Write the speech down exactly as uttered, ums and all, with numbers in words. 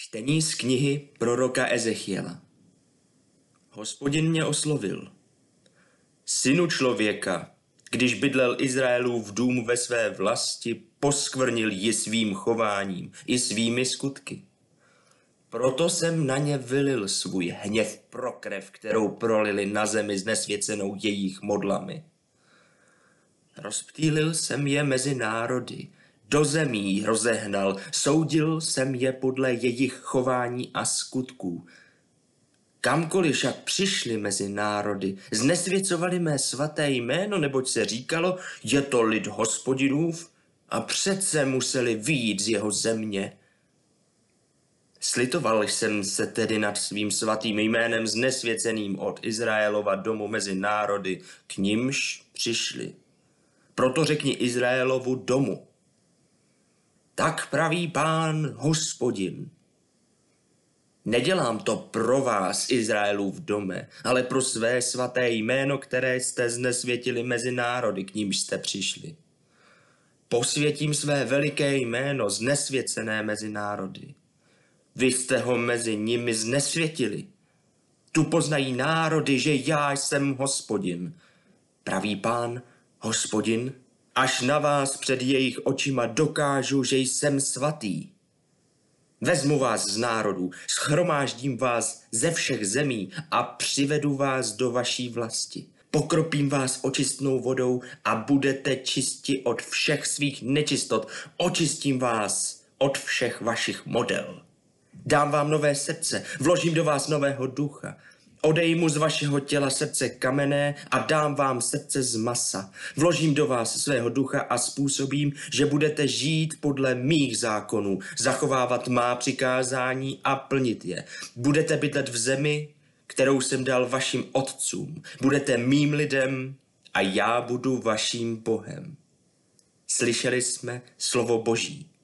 Čtení z knihy proroka Ezechiela. Hospodin mě oslovil. Synu člověka, když bydlel Izraelův dům ve své vlasti, poskvrnil ji svým chováním i svými skutky. Proto jsem na ně vylil svůj hněv pro krev, kterou prolili na zemi znesvěcenou jejich modlami. Rozptýlil jsem je mezi národy, do zemí rozehnal, soudil jsem je podle jejich chování a skutků. Kamkoliv však přišli mezi národy, znesvěcovali mé svaté jméno, neboť se říkalo, je to lid Hospodinův, a přece museli vyjít z jeho země. Slitoval jsem se tedy nad svým svatým jménem znesvěceným od Izraelova domu mezi národy, k nimž přišli. Proto řekni Izraelovu domu. Tak praví Pán Hospodin. Nedělám to pro vás, Izraelův dome, ale pro své svaté jméno, které jste znesvětili mezi národy, k nímž jste přišli. Posvětím své veliké jméno, znesvěcené mezi národy. Vy jste ho mezi nimi znesvětili. Tu poznají národy, že já jsem Hospodin. Praví Pán Hospodin, až na vás před jejich očima dokážu, že jsem svatý. Vezmu vás z národů, shromáždím vás ze všech zemí a přivedu vás do vaší vlasti. Pokropím vás očistnou vodou a budete čisti od všech svých nečistot. Očistím vás od všech vašich model. Dám vám nové srdce, vložím do vás nového ducha. Odejmu z vašeho těla srdce kamenné a dám vám srdce z masa. Vložím do vás svého ducha a způsobím, že budete žít podle mých zákonů, zachovávat má přikázání a plnit je. Budete bydlet v zemi, kterou jsem dal vašim otcům. Budete mým lidem a já budu vaším Bohem. Slyšeli jsme slovo Boží.